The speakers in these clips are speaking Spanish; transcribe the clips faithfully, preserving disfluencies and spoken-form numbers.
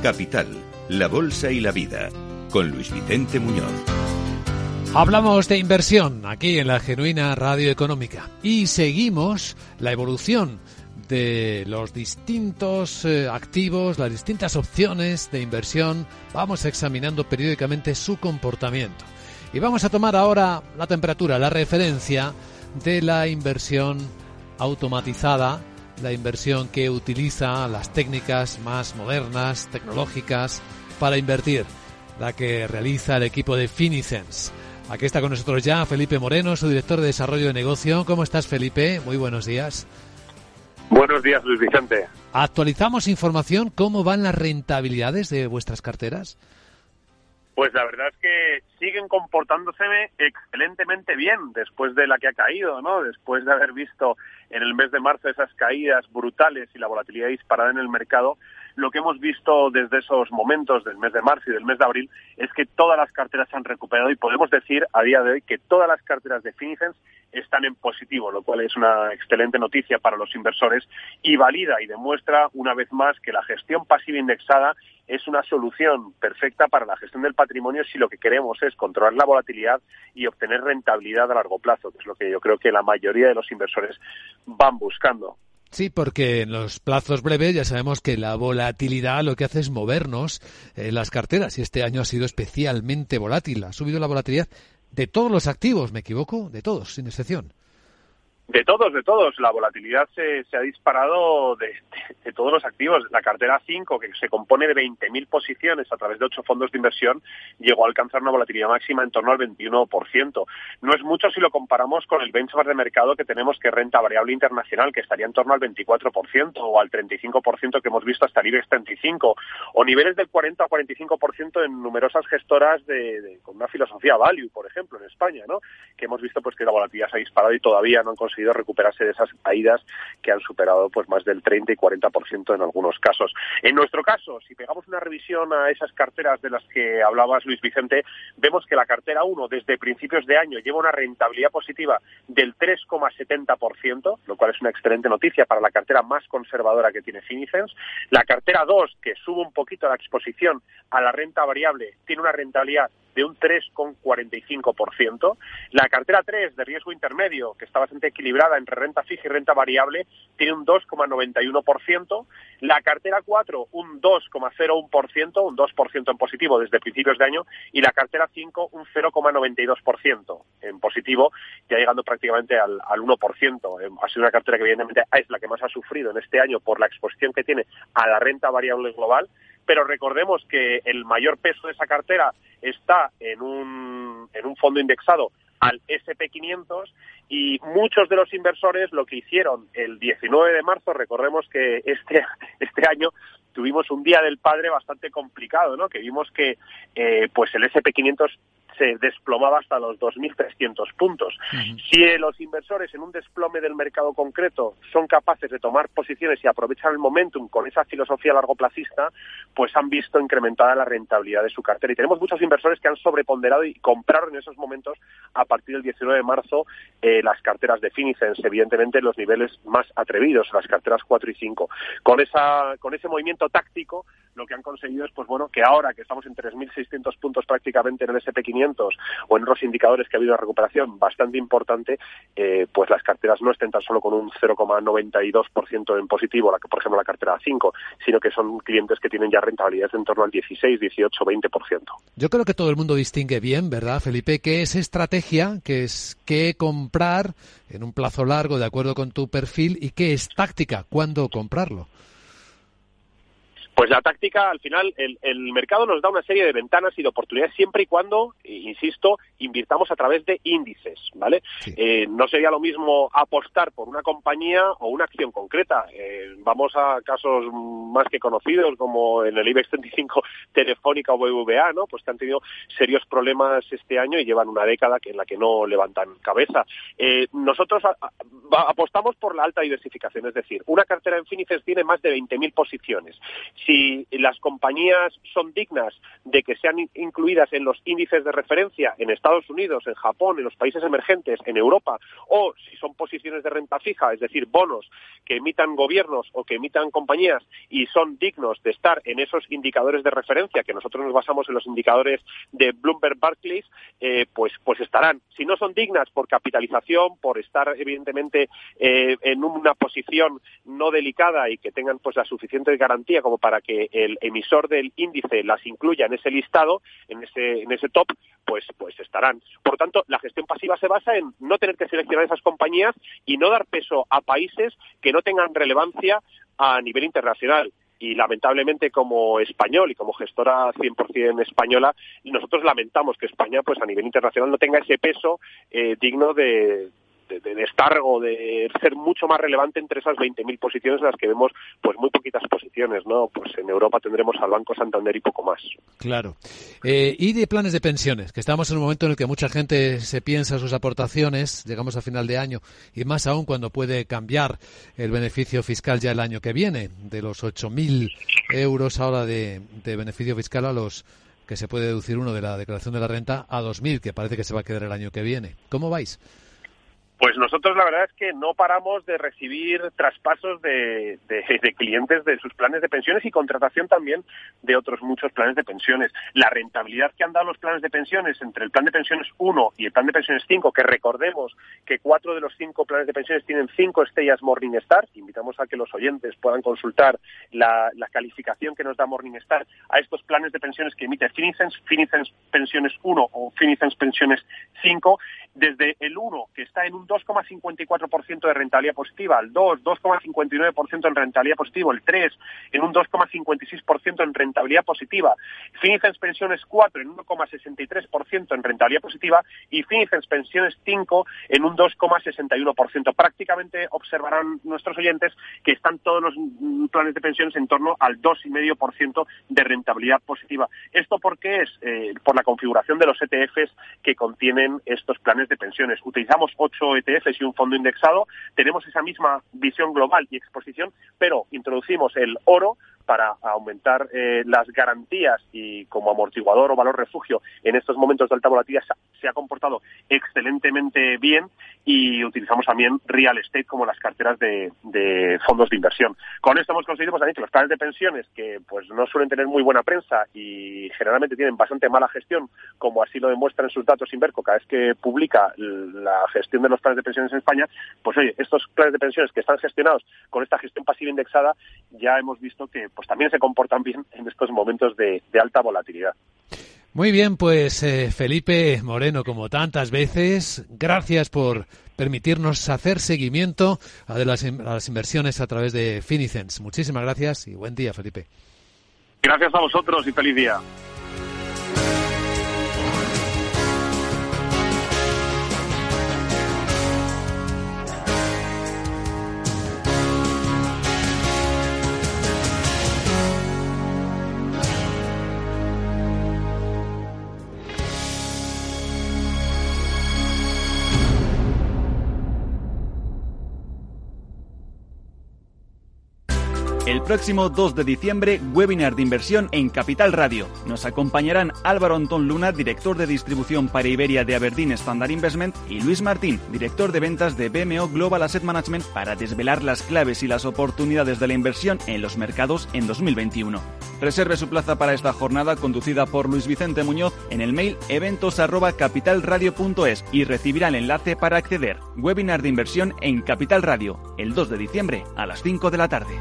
Capital, la bolsa y la vida, con Luis Vicente Muñoz. Hablamos de inversión aquí en la Genuina Radio Económica y seguimos la evolución de los distintos eh, activos, las distintas opciones de inversión. Vamos examinando periódicamente su comportamiento. Y vamos a tomar ahora la temperatura, la referencia de la inversión automatizada, la inversión que utiliza las técnicas más modernas, tecnológicas, para invertir, la que realiza el equipo de Finicens. Aquí está con nosotros ya Felipe Moreno, su director de desarrollo de negocio. ¿Cómo estás, Felipe? Muy buenos días. Buenos días, Luis Vicente. ¿Actualizamos información? ¿Cómo van las rentabilidades de vuestras carteras? Pues la verdad es que siguen comportándose excelentemente bien después de la que ha caído, ¿no? Después de haber visto en el mes de marzo esas caídas brutales y la volatilidad disparada en el mercado, lo que hemos visto desde esos momentos del mes de marzo y del mes de abril es que todas las carteras se han recuperado y podemos decir a día de hoy que todas las carteras de Finicens están en positivo, lo cual es una excelente noticia para los inversores y valida y demuestra una vez más que la gestión pasiva indexada es una solución perfecta para la gestión del patrimonio si lo que queremos es controlar la volatilidad y obtener rentabilidad a largo plazo, que es lo que yo creo que la mayoría de los inversores van buscando. Sí, porque en los plazos breves ya sabemos que la volatilidad lo que hace es movernos en las carteras y este año ha sido especialmente volátil. Ha subido la volatilidad de todos los activos, ¿me equivoco? De todos, sin excepción. De todos, de todos. La volatilidad se, se ha disparado de, de, de todos los activos. La cartera cinco, que se compone de veinte mil posiciones a través de ocho fondos de inversión, llegó a alcanzar una volatilidad máxima en torno al veintiuno por ciento. No es mucho si lo comparamos con el benchmark de mercado que tenemos, que es renta variable internacional, que estaría en torno al veinticuatro por ciento o al treinta y cinco por ciento que hemos visto hasta el IBEX treinta y cinco, o niveles del cuarenta o cuarenta y cinco por ciento en numerosas gestoras de, de, con una filosofía value, por ejemplo, en España, ¿no? Que hemos visto pues que la volatilidad se ha disparado y todavía no han conseguido recuperarse de esas caídas que han superado pues más del treinta y cuarenta por ciento en algunos casos. En nuestro caso, si pegamos una revisión a esas carteras de las que hablabas, Luis Vicente, vemos que la cartera uno desde principios de año lleva una rentabilidad positiva del tres coma setenta por ciento, lo cual es una excelente noticia para la cartera más conservadora que tiene Finicens. La cartera dos, que sube un poquito la exposición a la renta variable, tiene una rentabilidad de un tres coma cuarenta y cinco por ciento. La cartera tres de riesgo intermedio, que está bastante equilibrada entre renta fija y renta variable, tiene un dos coma noventa y uno por ciento. La cartera cuatro, un dos coma cero uno por ciento, un dos por ciento en positivo desde principios de año. Y la cartera cinco, un cero coma noventa y dos por ciento en positivo, ya llegando prácticamente al, al uno por ciento. Ha sido una cartera que evidentemente es la que más ha sufrido en este año por la exposición que tiene a la renta variable global. Pero recordemos que el mayor peso de esa cartera está en un, en un fondo indexado al ese and pe quinientos y muchos de los inversores lo que hicieron el diecinueve de marzo, recordemos que este, este año tuvimos un Día del Padre bastante complicado, ¿no? Que vimos que eh, pues el ese and pe quinientos se desplomaba hasta los dos mil trescientos puntos. Uh-huh. Si eh, los inversores en un desplome del mercado concreto son capaces de tomar posiciones y aprovechar el momentum con esa filosofía largoplacista, pues han visto incrementada la rentabilidad de su cartera. Y tenemos muchos inversores que han sobreponderado y compraron en esos momentos, a partir del diecinueve de marzo, eh, las carteras de Finicens, evidentemente los niveles más atrevidos, las carteras cuatro y cinco. Con esa, con ese movimiento táctico, lo que han conseguido es, pues bueno, que ahora que estamos en tres mil seiscientos puntos prácticamente en el ese and pe quinientos o en otros indicadores que ha habido una recuperación bastante importante, eh, pues las carteras no estén tan solo con un cero coma noventa y dos por ciento en positivo, la que por ejemplo la cartera cinco, sino que son clientes que tienen ya rentabilidades en torno al dieciséis, dieciocho, veinte por ciento. Yo creo que todo el mundo distingue bien, ¿verdad, Felipe? ¿Qué es estrategia? ¿Qué es qué comprar en un plazo largo de acuerdo con tu perfil? ¿Y qué es táctica? ¿Cuándo comprarlo? Pues la táctica, al final, el, el mercado nos da una serie de ventanas y de oportunidades siempre y cuando, insisto, invirtamos a través de índices, ¿vale? Sí. Eh, no sería lo mismo apostar por una compañía o una acción concreta. Eh, vamos a casos más que conocidos, como en el IBEX treinta y cinco, Telefónica o B B V A, ¿no? Pues que han tenido serios problemas este año y llevan una década en la que no levantan cabeza. Eh, nosotros a, a, apostamos por la alta diversificación, es decir, una cartera en Finicens tiene más de veinte mil posiciones. Si las compañías son dignas de que sean incluidas en los índices de referencia en Estados Unidos, en Japón, en los países emergentes, en Europa, o si son posiciones de renta fija, es decir, bonos que emitan gobiernos o que emitan compañías y son dignos de estar en esos indicadores de referencia, que nosotros nos basamos en los indicadores de Bloomberg Barclays, eh, pues, pues estarán. Si no son dignas por capitalización, por estar evidentemente eh, en una posición no delicada y que tengan pues la suficiente garantía como para que el emisor del índice las incluya en ese listado, en ese, en ese top, pues, pues estarán. Por lo tanto, la gestión pasiva se basa en no tener que seleccionar esas compañías y no dar peso a países que no tengan relevancia a nivel internacional. Y lamentablemente, como español y como gestora cien por ciento española, nosotros lamentamos que España pues a nivel internacional no tenga ese peso eh, digno de, de, de estar o de ser mucho más relevante entre esas veinte mil posiciones en las que vemos pues muy poquitas posiciones, ¿no? Pues en Europa tendremos al Banco Santander y poco más. Claro. Eh, y de planes de pensiones, que estamos en un momento en el que mucha gente se piensa sus aportaciones, llegamos a final de año, y más aún cuando puede cambiar el beneficio fiscal ya el año que viene, de los ocho mil euros ahora de, de beneficio fiscal a los que se puede deducir uno de la declaración de la renta a dos mil, que parece que se va a quedar el año que viene. ¿Cómo vais? Pues nosotros la verdad es que no paramos de recibir traspasos de, de, de clientes de sus planes de pensiones y contratación también de otros muchos planes de pensiones. La rentabilidad que han dado los planes de pensiones entre el plan de pensiones uno y el plan de pensiones cinco, que recordemos que cuatro de los cinco planes de pensiones tienen cinco estrellas Morningstar, invitamos a que los oyentes puedan consultar la, la calificación que nos da Morningstar a estos planes de pensiones que emite Finicens, Finicens Pensiones uno o Finicens Pensiones cinco, desde el uno, que está en un dos coma cincuenta y cuatro por ciento de rentabilidad positiva, el dos, dos coma cincuenta y nueve por ciento en rentabilidad positivo, el tres en un dos coma cincuenta y seis por ciento en rentabilidad positiva, Finicens Pensiones cuatro en uno coma sesenta y tres por ciento en rentabilidad positiva y Finicens Pensiones cinco en un dos coma sesenta y uno por ciento. Prácticamente observarán nuestros oyentes que están todos los planes de pensiones en torno al dos coma cinco por ciento de rentabilidad positiva. ¿Esto por qué es? Eh, por la configuración de los E T Fs que contienen estos planes de pensiones. Utilizamos ocho E T Fs y un fondo indexado, tenemos esa misma visión global y exposición, pero introducimos el oro para aumentar eh, las garantías y como amortiguador o valor refugio en estos momentos de alta volatilidad se ha comportado excelentemente bien y utilizamos también real estate como las carteras de, de fondos de inversión. Con esto hemos conseguido pues, también que los planes de pensiones que pues no suelen tener muy buena prensa y generalmente tienen bastante mala gestión, como así lo demuestra en sus datos Inverco cada vez que publica la gestión de los planes de pensiones en España, pues oye, estos planes de pensiones que están gestionados con esta gestión pasiva indexada ya hemos visto que pues también se comportan bien en estos momentos de, de alta volatilidad. Muy bien, pues eh, Felipe Moreno, como tantas veces, gracias por permitirnos hacer seguimiento a, de las, a las inversiones a través de Finicens. Muchísimas gracias y buen día, Felipe. Gracias a vosotros y feliz día. El próximo dos de diciembre, webinar de inversión en Capital Radio. Nos acompañarán Álvaro Antón Luna, director de distribución para Iberia de Aberdeen Standard Investment, y Luis Martín, director de ventas de B M O Global Asset Management, para desvelar las claves y las oportunidades de la inversión en los mercados en dos mil veintiuno. Reserve su plaza para esta jornada conducida por Luis Vicente Muñoz en el mail eventos arroba capitalradio punto es y recibirá el enlace para acceder. Webinar de inversión en Capital Radio, el dos de diciembre a las cinco de la tarde.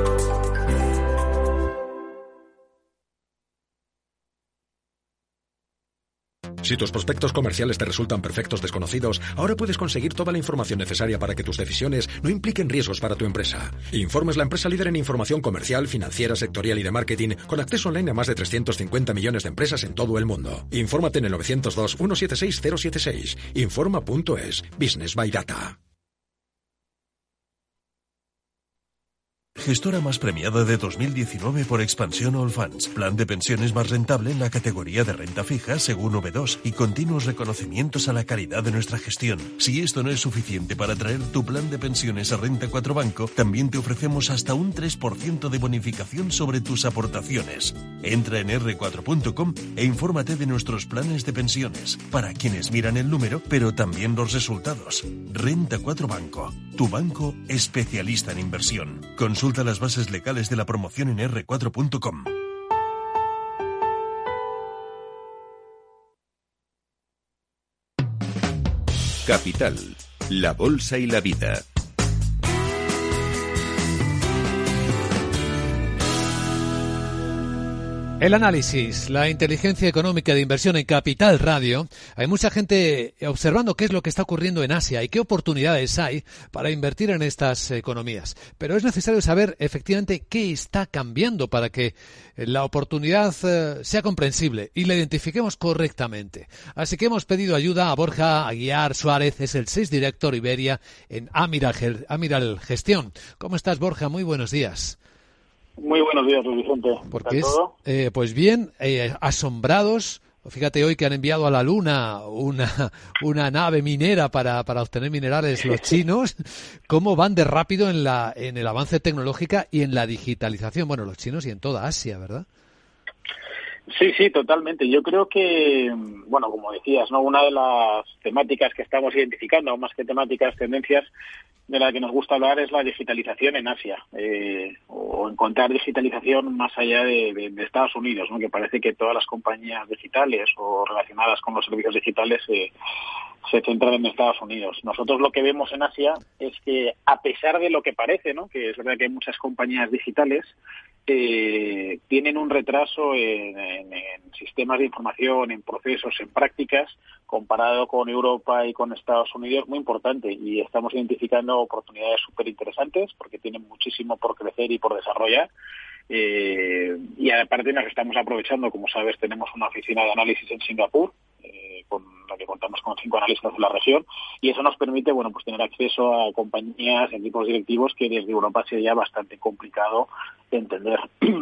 Si tus prospectos comerciales te resultan perfectos desconocidos, ahora puedes conseguir toda la información necesaria para que tus decisiones no impliquen riesgos para tu empresa. Informe es la empresa líder en información comercial, financiera, sectorial y de marketing, con acceso online a más de trescientos cincuenta millones de empresas en todo el mundo. Infórmate en el nueve cero dos, uno siete seis, cero siete seis. Informa punto es. Business by Data. Gestora más premiada de dos mil diecinueve por Expansión Allfunds. Plan de pensiones más rentable en la categoría de renta fija según V dos y continuos reconocimientos a la calidad de nuestra gestión. Si esto no es suficiente para traer tu plan de pensiones a Renta cuatro Banco, también te ofrecemos hasta un tres por ciento de bonificación sobre tus aportaciones. Entra en erre cuatro punto com e infórmate de nuestros planes de pensiones, para quienes miran el número, pero también los resultados. Renta cuatro Banco, tu banco especialista en inversión. Consulta las bases legales de la promoción en erre cuatro punto com. Capital, la bolsa y la vida. El análisis, la inteligencia económica de inversión en Capital Radio. Hay mucha gente observando qué es lo que está ocurriendo en Asia y qué oportunidades hay para invertir en estas economías. Pero es necesario saber efectivamente qué está cambiando para que la oportunidad sea comprensible y la identifiquemos correctamente. Así que hemos pedido ayuda a Borja Aguiar Suárez, es el Sales Director Iberia en Amiral, Amiral Gestión. ¿Cómo estás, Borja? Muy buenos días. Muy buenos días, Luis Vicente. Porque es, eh, pues bien, eh, asombrados. Fíjate hoy que han enviado a la Luna una, una nave minera para, para obtener minerales los chinos. ¿Cómo van de rápido en la en el avance tecnológico y en la digitalización? Bueno, los chinos y en toda Asia, ¿verdad? Sí, sí, totalmente. Yo creo que, bueno, como decías, ¿no? Una de las temáticas que estamos identificando, o más que temáticas, tendencias, de la que nos gusta hablar es la digitalización en Asia, eh, o encontrar digitalización más allá de, de, de Estados Unidos, ¿no? Que parece que todas las compañías digitales o relacionadas con los servicios digitales eh, se centran en Estados Unidos. Nosotros lo que vemos en Asia es que, a pesar de lo que parece, ¿no? Que es verdad que hay muchas compañías digitales, eh, tienen un retraso en, en, en sistemas de información, en procesos, en prácticas, comparado con Europa y con Estados Unidos, muy importante, y estamos identificando oportunidades súper interesantes porque tienen muchísimo por crecer y por desarrollar. Eh, y aparte nos estamos aprovechando, como sabes, tenemos una oficina de análisis en Singapur, eh, con la que contamos con cinco analistas de la región, y eso nos permite, bueno, pues tener acceso a compañías, equipos directivos que desde Europa sería bastante complicado de entender.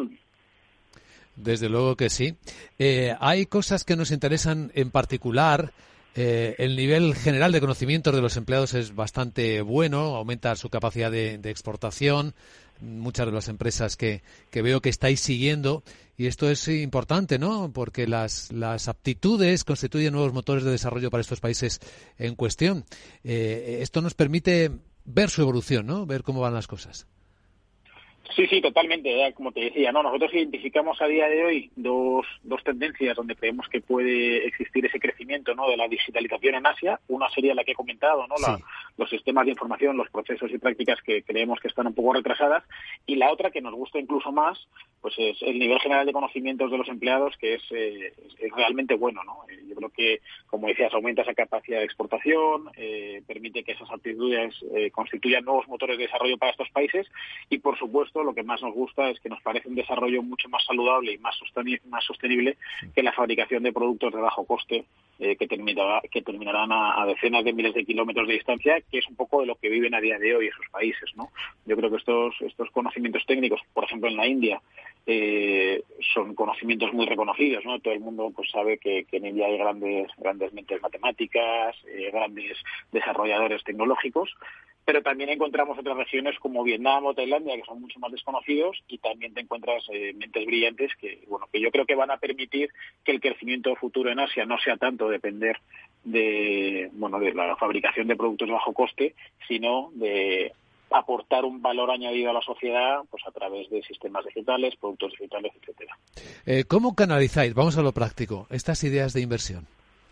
Desde luego que sí. Eh, hay cosas que nos interesan en particular. Eh, el nivel general de conocimientos de los empleados es bastante bueno, aumenta su capacidad de, de exportación, muchas de las empresas que, que veo que estáis siguiendo, y esto es importante, ¿no? Porque las, las aptitudes constituyen nuevos motores de desarrollo para estos países en cuestión. Eh, esto nos permite ver su evolución, ¿no? Ver cómo van las cosas. Sí, sí, totalmente. Ya, como te decía, no, nosotros identificamos a día de hoy dos, dos tendencias donde creemos que puede existir ese crecimiento, ¿no? De la digitalización en Asia. Una sería la que he comentado, ¿no? La, sí. Los sistemas de información, los procesos y prácticas que creemos que están un poco retrasadas. Y la otra, que nos gusta incluso más, pues es el nivel general de conocimientos de los empleados, que es, eh, es realmente bueno, ¿no? Eh, yo creo que, como decías, aumenta esa capacidad de exportación, eh, permite que esas aptitudes eh, constituyan nuevos motores de desarrollo para estos países, y por supuesto lo que más nos gusta es que nos parece un desarrollo mucho más saludable y más sostenible, más sostenible que la fabricación de productos de bajo coste eh, que, terminará, que terminarán a, a decenas de miles de kilómetros de distancia, que es un poco de lo que viven a día de hoy esos países, ¿no? Yo creo que estos, estos conocimientos técnicos, por ejemplo en la India, eh, son conocimientos muy reconocidos, ¿no? Todo el mundo pues sabe que, que en India hay grandes, grandes mentes matemáticas, eh, grandes desarrolladores tecnológicos, pero también encontramos otras regiones como Vietnam o Tailandia que son mucho más desconocidos, y también te encuentras eh, mentes brillantes que, bueno, que yo creo que van a permitir que el crecimiento futuro en Asia no sea tanto depender de, bueno, de la fabricación de productos de bajo coste, sino de aportar un valor añadido a la sociedad, pues a través de sistemas digitales, productos digitales, etcétera. Eh, ¿Cómo canalizáis, vamos a lo práctico, estas ideas de inversión?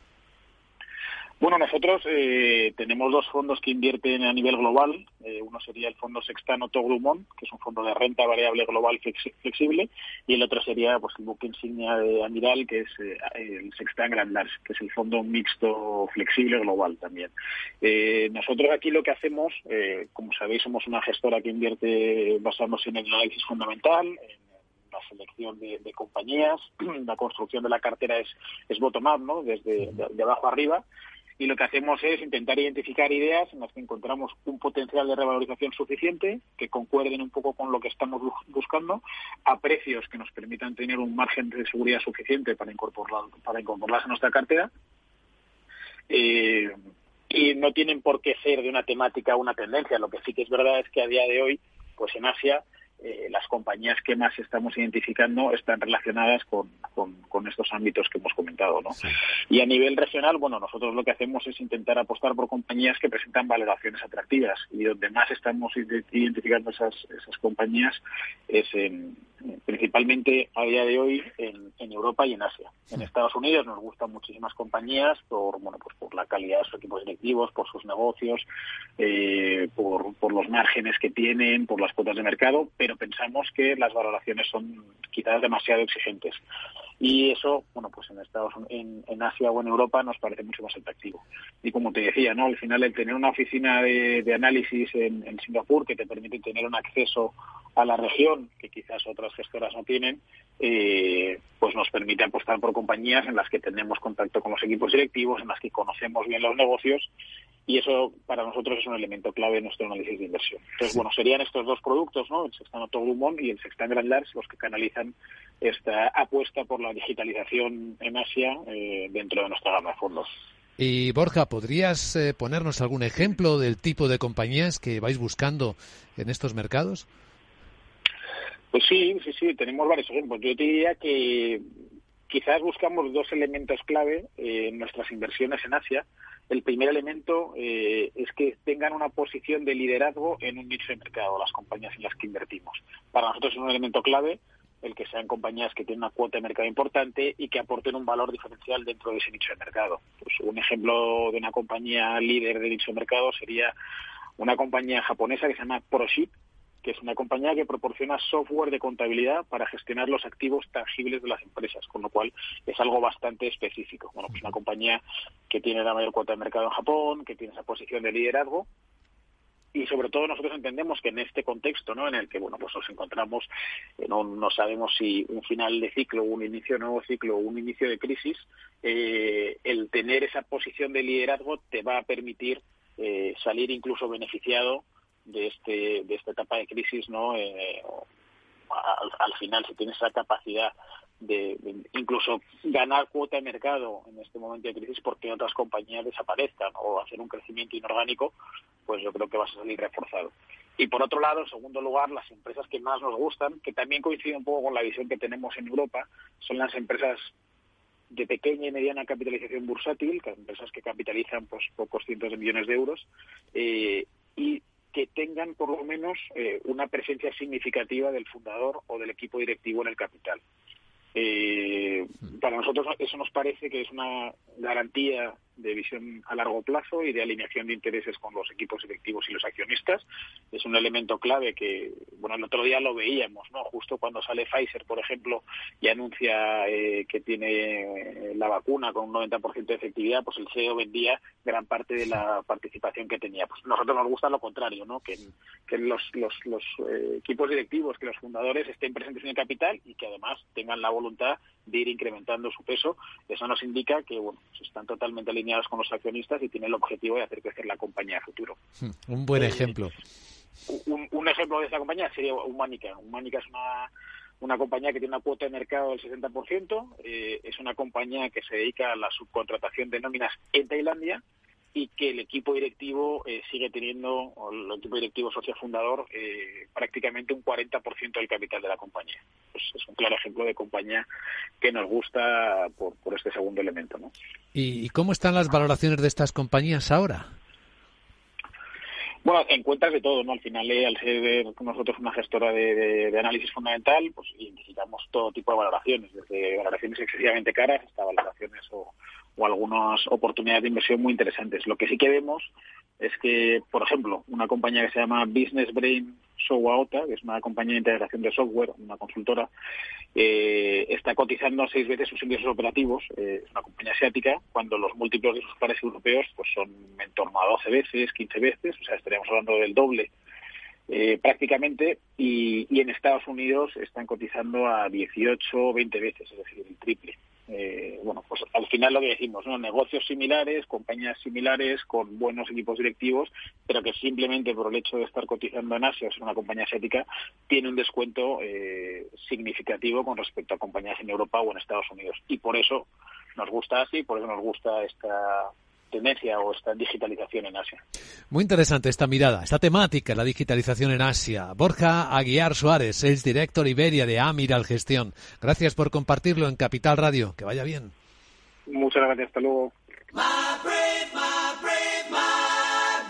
Bueno, nosotros eh, tenemos dos fondos que invierten a nivel global. Eh, uno sería el fondo Sextano Togrumont, que es un fondo de renta variable global flexible, y el otro sería pues el buque insignia de Amiral, que es eh, el Sextan Grand Large, que es el fondo mixto flexible global también. Eh, nosotros aquí lo que hacemos, eh, como sabéis, somos una gestora que invierte basándose en el análisis fundamental, en la selección de, de compañías. La construcción de la cartera es, es bottom-up, ¿no? Desde de, de abajo arriba. y lo que hacemos es intentar identificar ideas en las que encontramos un potencial de revalorización suficiente, que concuerden un poco con lo que estamos buscando, a precios que nos permitan tener un margen de seguridad suficiente para incorporar, para incorporarlas a nuestra cartera. Eh, y no tienen por qué ser de una temática o una tendencia. Lo que sí que es verdad es que a día de hoy, pues en Asia, Eh, las compañías que más estamos identificando están relacionadas con, con, con estos ámbitos que hemos comentado, ¿no? Sí. Y a nivel regional, bueno, nosotros lo que hacemos es intentar apostar por compañías que presentan valoraciones atractivas, y donde más estamos identificando esas, esas compañías es en, principalmente a día de hoy en, en Europa y en Asia. En Estados Unidos nos gustan muchísimas compañías por, bueno, pues por la calidad de sus equipos directivos, por sus negocios, eh, por, por los márgenes que tienen, por las cuotas de mercado, pero pensamos que las valoraciones son quizás demasiado exigentes. Y eso, bueno, pues en Estados en, en Asia o en Europa nos parece mucho más atractivo. Y como te decía, ¿no? Al final el tener una oficina de, de análisis en, en Singapur que te permite tener un acceso a la región que quizás otras gestoras no tienen, eh, pues nos permite apostar por compañías en las que tenemos contacto con los equipos directivos, en las que conocemos bien los negocios, y eso para nosotros es un elemento clave en nuestro análisis de inversión. Entonces, sí. bueno, serían estos dos productos, ¿no? El Sextant Otto Glumont y el Sextant Grand Large, los que canalizan esta apuesta por la digitalización en Asia eh, dentro de nuestra gama de fondos. Y Borja, ¿podrías eh, ponernos algún ejemplo del tipo de compañías que vais buscando en estos mercados? Pues sí, sí, sí, tenemos varios ejemplos. Yo te diría que quizás buscamos dos elementos clave eh, en nuestras inversiones en Asia. El primer elemento eh, es que tengan una posición de liderazgo en un nicho de mercado, las compañías en las que invertimos. Para nosotros es un elemento clave el que sean compañías que tienen una cuota de mercado importante y que aporten un valor diferencial dentro de ese nicho de mercado. Pues un ejemplo de una compañía líder de nicho de mercado sería una compañía japonesa que se llama ProShip, que es una compañía que proporciona software de contabilidad para gestionar los activos tangibles de las empresas, con lo cual es algo bastante específico. Bueno, pues una compañía que tiene la mayor cuota de mercado en Japón, que tiene esa posición de liderazgo, y sobre todo nosotros entendemos que en este contexto, ¿no?, en el que bueno pues nos encontramos, eh, no, no sabemos si un final de ciclo, un inicio de nuevo ciclo o un inicio de crisis, eh, el tener esa posición de liderazgo te va a permitir eh, salir incluso beneficiado de este de esta etapa de crisis, ¿no? Eh, al, al final, si tienes esa capacidad de, de incluso ganar cuota de mercado en este momento de crisis porque otras compañías desaparezcan o hacer un crecimiento inorgánico, pues yo creo que vas a salir reforzado. Y por otro lado, en segundo lugar, las empresas que más nos gustan, que también coinciden un poco con la visión que tenemos en Europa, son las empresas de pequeña y mediana capitalización bursátil, que empresas que capitalizan pues pocos cientos de millones de euros, eh, y que tengan por lo menos eh, una presencia significativa del fundador o del equipo directivo en el capital. Eh, para nosotros eso nos parece que es una garantía de visión a largo plazo y de alineación de intereses con los equipos directivos y los accionistas. Es un elemento clave que, bueno, el otro día lo veíamos, ¿no? Justo cuando sale Pfizer, por ejemplo, y anuncia eh, que tiene la vacuna con un noventa por ciento de efectividad, pues el C E O vendía gran parte de la participación que tenía. Pues nosotros nos gusta lo contrario, ¿no? Que, que los, los, los eh, equipos directivos, que los fundadores estén presentes en el capital y que además tengan la voluntad de ir incrementando su peso. Eso nos indica que, bueno, están totalmente alineados con los accionistas y tienen el objetivo de hacer crecer la compañía a futuro. Un buen eh, ejemplo. Un, un ejemplo de esta compañía sería Humanica. Humanica es una, una compañía que tiene una cuota de mercado del sesenta por ciento. Eh, es una compañía que se dedica a la subcontratación de nóminas en Tailandia y que el equipo directivo eh, sigue teniendo, o el equipo directivo socio fundador, eh, prácticamente un cuarenta por ciento del capital de la compañía. Pues es un claro ejemplo de compañía que nos gusta por, por este segundo elemento, ¿no? ¿Y cómo están las valoraciones de estas compañías ahora? Bueno, encuentras de todo, ¿no? Al final, eh, al ser nosotros una gestora de, de, de análisis fundamental, pues identificamos todo tipo de valoraciones, desde valoraciones excesivamente caras hasta valoraciones o, o algunas oportunidades de inversión muy interesantes. Lo que sí que vemos es que, por ejemplo, una compañía que se llama Business Brain Showa-Ota, que es una compañía de integración de software, una consultora, eh, está cotizando seis veces sus ingresos operativos. Eh, es una compañía asiática, cuando los múltiplos de sus pares europeos pues son en torno a doce veces, quince veces, o sea, estaríamos hablando del doble eh, prácticamente, y, y en Estados Unidos están cotizando a dieciocho, veinte veces, es decir, el triple. eh, bueno, pues al final lo que decimos, ¿no? Negocios similares, compañías similares, con buenos equipos directivos, pero que simplemente por el hecho de estar cotizando en Asia o ser una compañía asiática, tiene un descuento eh, significativo con respecto a compañías en Europa o en Estados Unidos. Y por eso nos gusta Asia y por eso nos gusta esta tendencia o esta digitalización en Asia. Muy interesante esta mirada, esta temática, la digitalización en Asia. Borja Aguiar Suárez, Sales Director Iberia de Amiral Gestión. Gracias por compartirlo en Capital Radio. Que vaya bien. Muchas gracias. Hasta luego. My brave, my brave, my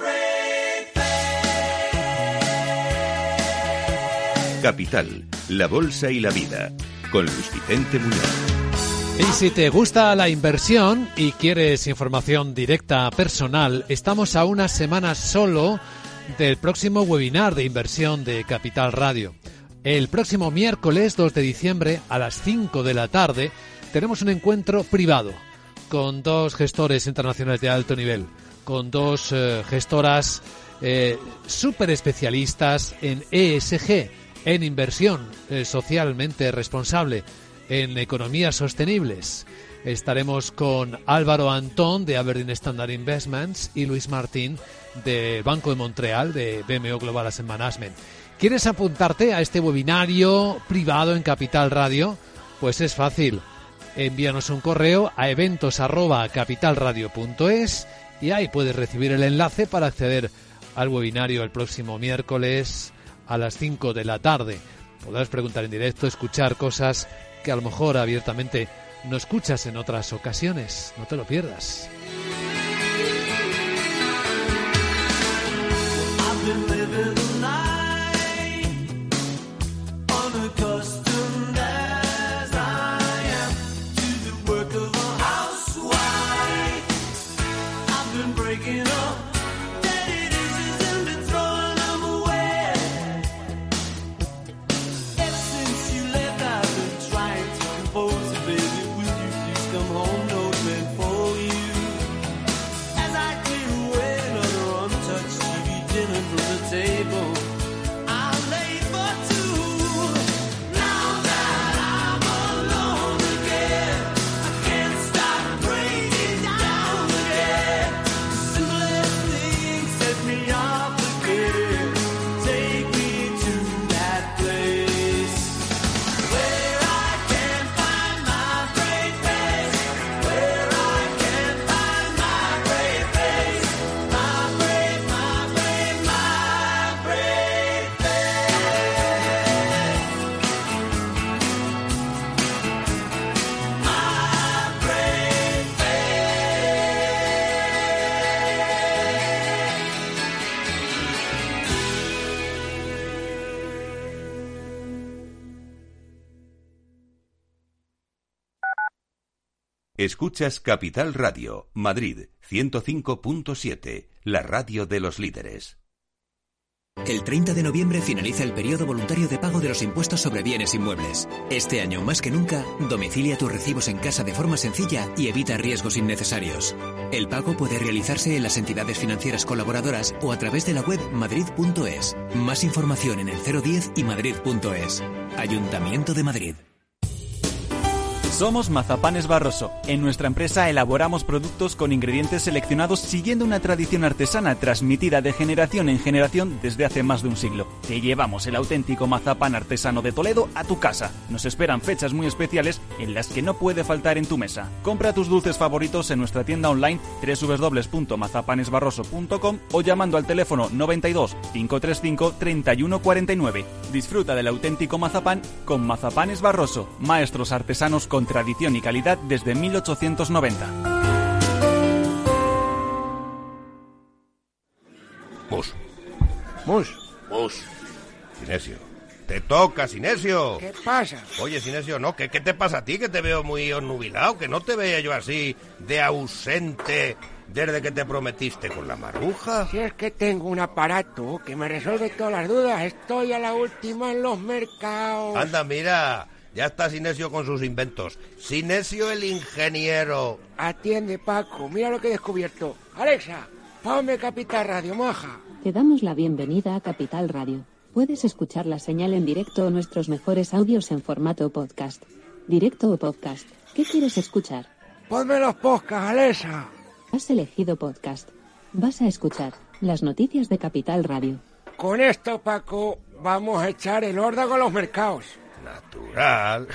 brave. Capital, la bolsa y la vida. Con Luis Vicente Muñoz. Y si te gusta la inversión y quieres información directa personal, estamos a unas semanas solo del próximo webinar de inversión de Capital Radio. El próximo miércoles dos de diciembre a las cinco de la tarde tenemos un encuentro privado con dos gestores internacionales de alto nivel, con dos eh, gestoras eh, súper especialistas en E S G, en inversión eh, socialmente responsable, en economías sostenibles. Estaremos con Álvaro Antón de Aberdeen Standard Investments y Luis Martín del Banco de Montreal de B M O Global Asset Management. ¿Quieres apuntarte a este webinario privado en Capital Radio? Pues es fácil. Envíanos un correo a eventos arroba capitalradio punto es y ahí puedes recibir el enlace para acceder al webinario el próximo miércoles a las cinco de la tarde. Podrás preguntar en directo, escuchar cosas que a lo mejor abiertamente no escuchas en otras ocasiones. No te lo pierdas. Escuchas Capital Radio, Madrid, ciento cinco punto siete, la radio de los líderes. El treinta de noviembre finaliza el periodo voluntario de pago de los impuestos sobre bienes inmuebles. Este año, más que nunca, domicilia tus recibos en casa de forma sencilla y evita riesgos innecesarios. El pago puede realizarse en las entidades financieras colaboradoras o a través de la web madrid punto es. Más información en el cero diez y madrid punto es. Ayuntamiento de Madrid. Somos Mazapanes Barroso. En nuestra empresa elaboramos productos con ingredientes seleccionados siguiendo una tradición artesana transmitida de generación en generación desde hace más de un siglo. Te llevamos el auténtico mazapán artesano de Toledo a tu casa. Nos esperan fechas muy especiales en las que no puede faltar en tu mesa. Compra tus dulces favoritos en nuestra tienda online doble u doble u doble u punto mazapanes barroso punto com o llamando al teléfono noventa y dos, cinco treinta y cinco, treinta y uno cuarenta y nueve. Disfruta del auténtico mazapán con Mazapanes Barroso, maestros artesanos con tradición y calidad desde mil ochocientos noventa. Mus. Mus. Mus. Sinesio. Te toca, Sinesio. ¿Qué pasa? Oye, Sinesio, ¿no? ¿Qué, ¿Qué te pasa a ti? Que te veo muy onnubilado, que no te veía yo así de ausente desde que te prometiste con la Maruja. Si es que tengo un aparato que me resuelve todas las dudas. Estoy a la última en los mercados. Anda, mira. Ya está Sinesio con sus inventos. Sinesio el ingeniero. Atiende, Paco. Mira lo que he descubierto. Alexa, ponme Capital Radio, moja. Te damos la bienvenida a Capital Radio. Puedes escuchar la señal en directo o nuestros mejores audios en formato podcast. Directo o podcast. ¿Qué quieres escuchar? Ponme los podcasts, Alexa. Has elegido podcast. Vas a escuchar las noticias de Capital Radio. Con esto, Paco, vamos a echar el órdago a los mercados. Natural.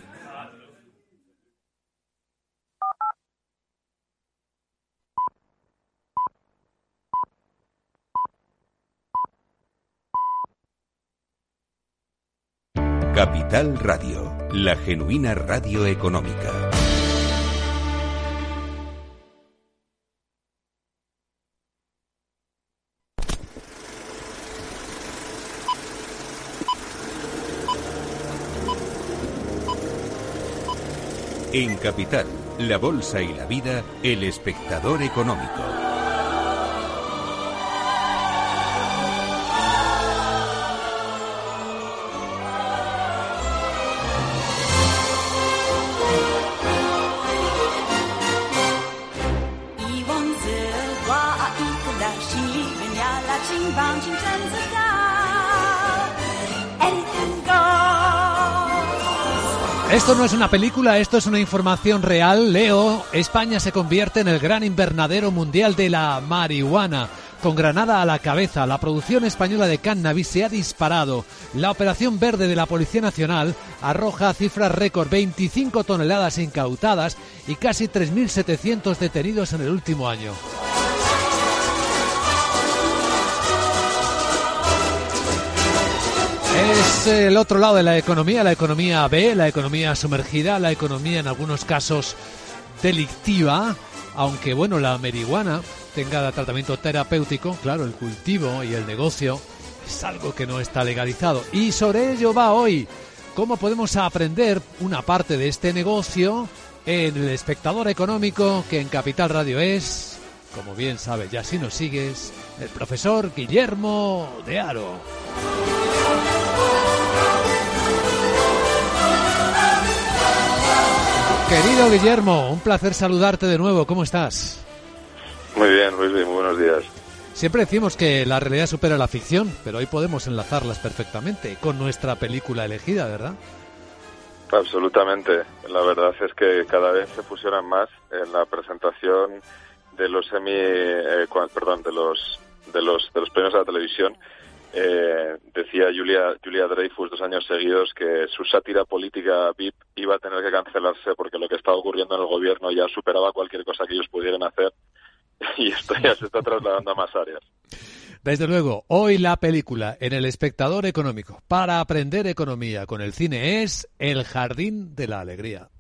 Capital Radio, la genuina radio económica. En Capital, la bolsa y la vida, el espectador económico. Esto no es una película, esto es una información real. Leo, España se convierte en el gran invernadero mundial de la marihuana. Con Granada a la cabeza, la producción española de cannabis se ha disparado. La operación verde de la Policía Nacional arroja cifras récord, veinticinco toneladas incautadas y casi tres mil setecientos detenidos en el último año. Es el otro lado de la economía, la economía B, la economía sumergida, la economía en algunos casos delictiva, aunque bueno, la marihuana tenga tratamiento terapéutico, claro, el cultivo y el negocio es algo que no está legalizado. Y sobre ello va hoy, cómo podemos aprender una parte de este negocio en El Espectador Económico, que en Capital Radio es, como bien sabe, ya si nos sigues, el profesor Guillermo de Haro. Querido Guillermo, un placer saludarte de nuevo. ¿Cómo estás? Muy bien, muy bien, muy buenos días. Siempre decimos que la realidad supera la ficción, pero hoy podemos enlazarlas perfectamente con nuestra película elegida, ¿verdad? Absolutamente. La verdad es que cada vez se fusionan más en la presentación de los semi, eh, perdón, de los de los de los premios a la televisión. Eh, decía Julia, Julia Dreyfus dos años seguidos que su sátira política V I P iba a tener que cancelarse porque lo que estaba ocurriendo en el gobierno ya superaba cualquier cosa que ellos pudieran hacer, y esto ya se está trasladando a más áreas. Desde luego, hoy la película en El Espectador Económico para aprender economía con el cine es El Jardín de la Alegría.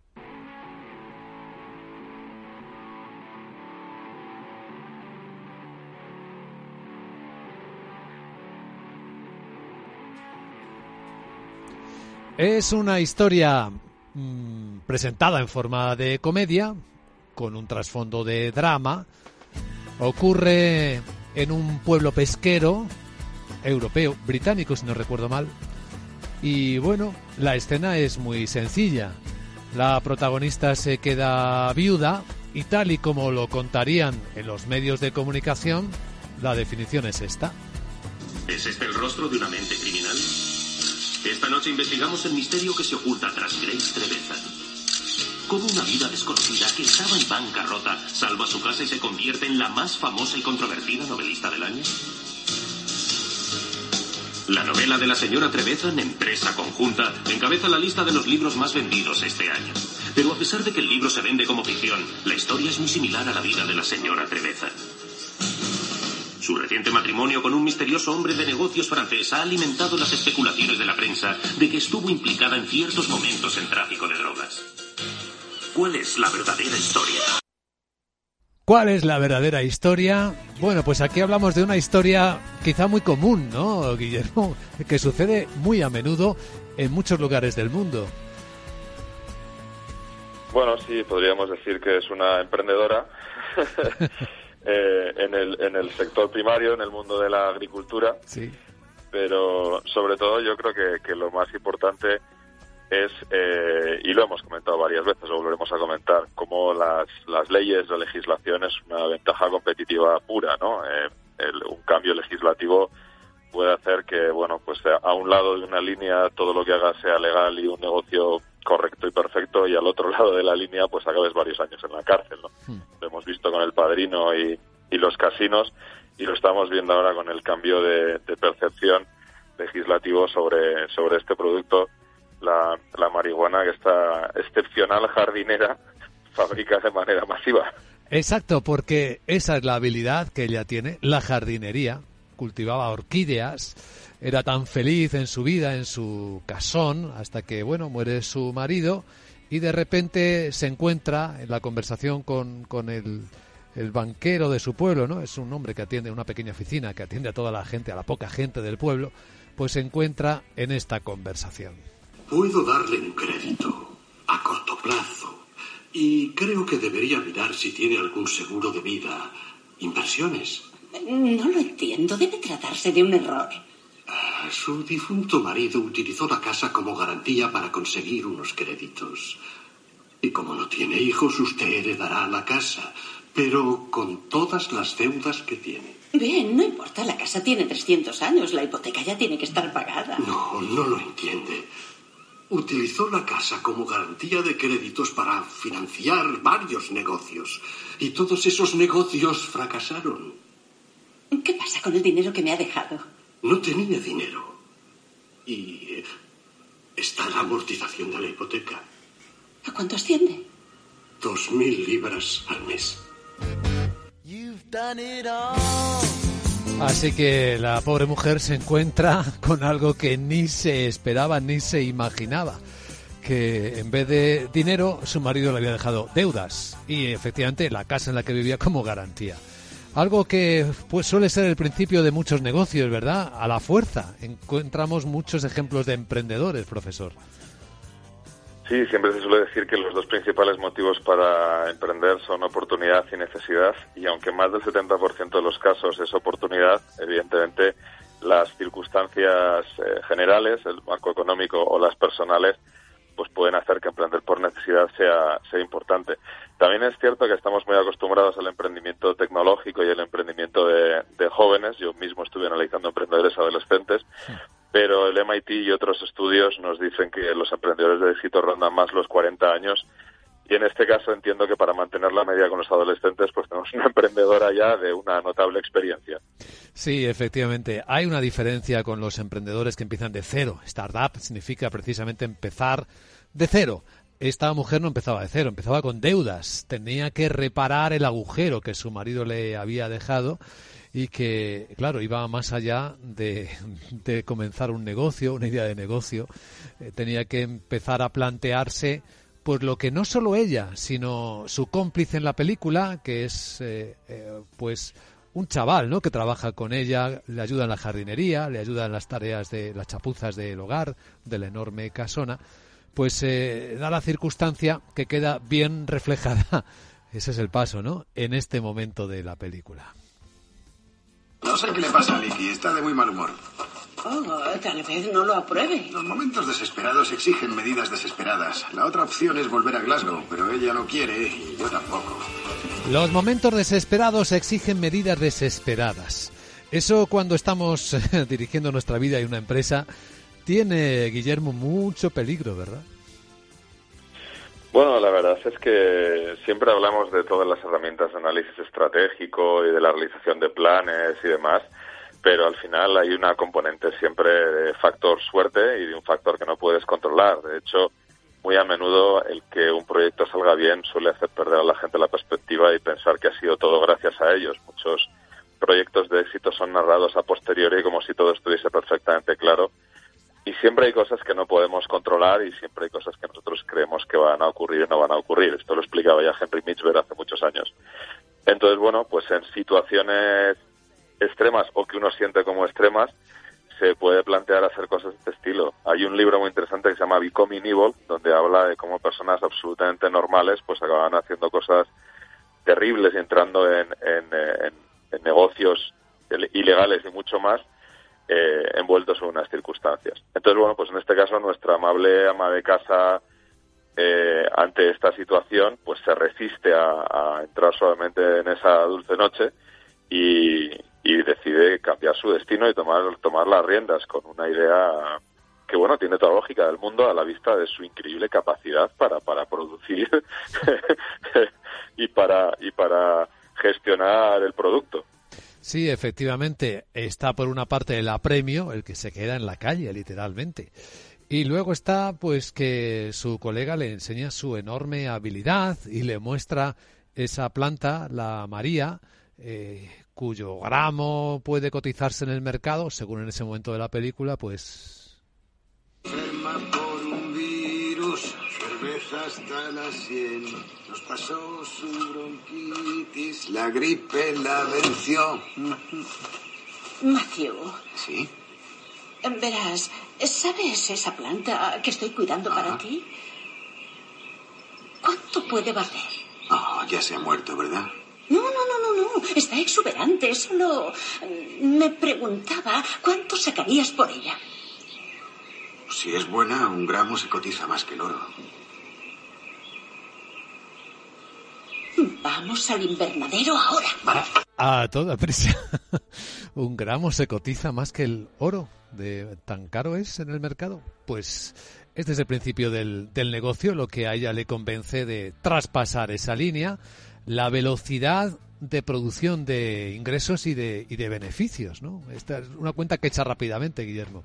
Es una historia mmm, presentada en forma de comedia, con un trasfondo de drama. Ocurre en un pueblo pesquero, europeo, británico si no recuerdo mal. Y bueno, la escena es muy sencilla. La protagonista se queda viuda y tal y como lo contarían en los medios de comunicación, la definición es esta. ¿Es este el rostro de una mente criminal? Esta noche investigamos el misterio que se oculta tras Grace Trevethan. ¿Cómo una vida desconocida que estaba en bancarrota salva su casa y se convierte en la más famosa y controvertida novelista del año? La novela de la señora Trevethan, Empresa Conjunta, encabeza la lista de los libros más vendidos este año. Pero a pesar de que el libro se vende como ficción, la historia es muy similar a la vida de la señora Trevethan. Su reciente matrimonio con un misterioso hombre de negocios francés ha alimentado las especulaciones de la prensa de que estuvo implicada en ciertos momentos en tráfico de drogas. ¿Cuál es la verdadera historia? ¿Cuál es la verdadera historia? Bueno, pues aquí hablamos de una historia quizá muy común, ¿no, Guillermo? Que sucede muy a menudo en muchos lugares del mundo. Bueno, sí, podríamos decir que es una emprendedora. Eh, en el en el sector primario, en el mundo de la agricultura, sí. Pero sobre todo yo creo que, que lo más importante es, eh, y lo hemos comentado varias veces, lo volveremos a comentar, cómo las, las leyes, la legislación es una ventaja competitiva pura, ¿no? Eh, el, un cambio legislativo puede hacer que, bueno, pues a un lado de una línea todo lo que haga sea legal y un negocio correcto y perfecto, y al otro lado de la línea pues acabes varios años en la cárcel, ¿no? Mm. Lo hemos visto con El Padrino y, y los casinos, y lo estamos viendo ahora con el cambio de, de percepción legislativo sobre, sobre este producto, la, la marihuana, que esta excepcional jardinera fabrica de manera masiva. Exacto, porque esa es la habilidad que ella tiene, la jardinería. Cultivaba orquídeas, era tan feliz en su vida, en su casón, hasta que, bueno, muere su marido y de repente se encuentra en la conversación con, con el, el banquero de su pueblo, ¿no? Es un hombre que atiende una pequeña oficina, que atiende a toda la gente, a la poca gente del pueblo, pues se encuentra en esta conversación. Puedo darle un crédito a corto plazo y creo que debería mirar si tiene algún seguro de vida, inversiones. No lo entiendo. Debe tratarse de un error. Ah, su difunto marido utilizó la casa como garantía para conseguir unos créditos. Y como no tiene hijos, usted heredará la casa, pero con todas las deudas que tiene. Bien, no importa. La casa tiene trescientos años. La hipoteca ya tiene que estar pagada. No, no lo entiende. Utilizó la casa como garantía de créditos para financiar varios negocios. Y todos esos negocios fracasaron. ¿Qué pasa con el dinero que me ha dejado? No tenía dinero. Y está la amortización de la hipoteca. ¿A cuánto asciende? Dos mil libras al mes. Así que la pobre mujer se encuentra con algo que ni se esperaba ni se imaginaba. Que en vez de dinero, su marido le había dejado deudas. Y efectivamente la casa en la que vivía como garantía. Algo que pues suele ser el principio de muchos negocios, ¿verdad? A la fuerza. Encontramos muchos ejemplos de emprendedores, profesor. Sí, siempre se suele decir que los dos principales motivos para emprender son oportunidad y necesidad, y aunque más del setenta por ciento de los casos es oportunidad, evidentemente las circunstancias eh, generales, el marco económico o las personales, pues pueden hacer que emprender por necesidad sea, sea importante. También es cierto que estamos muy acostumbrados al emprendimiento tecnológico y al emprendimiento de, de jóvenes. Yo mismo estuve analizando emprendedores adolescentes, sí. Pero el M I T y otros estudios nos dicen que los emprendedores de éxito rondan más los cuarenta años. Y en este caso entiendo que para mantener la media con los adolescentes, pues tenemos una emprendedora ya de una notable experiencia. Sí, efectivamente. Hay una diferencia con los emprendedores que empiezan de cero. Startup significa precisamente empezar de cero. Esta mujer no empezaba de cero, empezaba con deudas. Tenía que reparar el agujero que su marido le había dejado y que, claro, iba más allá de, de comenzar un negocio, una idea de negocio. Eh, tenía que empezar a plantearse pues lo que no solo ella, sino su cómplice en la película, que es eh, eh, pues un chaval, ¿no?, que trabaja con ella, le ayuda en la jardinería, le ayuda en las tareas de las chapuzas del hogar, de la enorme casona, pues eh, da la circunstancia que queda bien reflejada, ese es el paso, ¿no?, en este momento de la película. No sé qué le pasa a Licky, está de muy mal humor. Oh, tal vez no lo apruebe. Los momentos desesperados exigen medidas desesperadas. La otra opción es volver a Glasgow, pero ella no quiere y yo tampoco. Los momentos desesperados exigen medidas desesperadas. Eso cuando estamos eh, dirigiendo nuestra vida y una empresa tiene, Guillermo, mucho peligro, ¿verdad? Bueno, la verdad es que siempre hablamos de todas las herramientas de análisis estratégico y de la realización de planes y demás, pero al final hay una componente siempre de factor suerte y de un factor que no puedes controlar. De hecho, muy a menudo el que un proyecto salga bien suele hacer perder a la gente la perspectiva y pensar que ha sido todo gracias a ellos. Muchos proyectos de éxito son narrados a posteriori como si todo estuviese perfectamente claro. Y siempre hay cosas que no podemos controlar y siempre hay cosas que nosotros creemos que van a ocurrir y no van a ocurrir. Esto lo explicaba ya Henry Mitchell hace muchos años. Entonces, bueno, pues en situaciones extremas o que uno siente como extremas, se puede plantear hacer cosas de este estilo. Hay un libro muy interesante que se llama Becoming Evil, donde habla de cómo personas absolutamente normales pues acaban haciendo cosas terribles y entrando en, en, en, en negocios ilegales y mucho más, Eh, envueltos en unas circunstancias. Entonces, bueno, pues en este caso nuestra amable ama de casa eh, ante esta situación pues se resiste a, a entrar suavemente en esa dulce noche y, y decide cambiar su destino y tomar tomar las riendas con una idea que bueno, tiene toda la lógica del mundo a la vista de su increíble capacidad para, para producir y para y para gestionar el producto. Sí, efectivamente, está por una parte el apremio, el que se queda en la calle, literalmente. Y luego está, pues, que su colega le enseña su enorme habilidad y le muestra esa planta, la María, eh, cuyo gramo puede cotizarse en el mercado, según en ese momento de la película, pues... Enferma por un virus, cerveza hasta las cien, nos pasó su bronquitis, la gripe la venció. Matthew. ¿Sí? Verás, ¿sabes esa planta que estoy cuidando para Ajá. ti? ¿Cuánto puede valer? Oh, ya se ha muerto, ¿verdad? No, no, no, no, no. Está exuberante. Solo me preguntaba cuánto sacarías por ella. Si es buena, un gramo se cotiza más que el oro. Vamos al invernadero ahora. Vale. A toda prisa. Un gramo se cotiza más que el oro. De tan caro es en el mercado. Pues este es el principio del, del negocio, lo que a ella le convence de traspasar esa línea, la velocidad de producción de ingresos y de, y de beneficios, ¿no? Esta es una cuenta que echa rápidamente, Guillermo.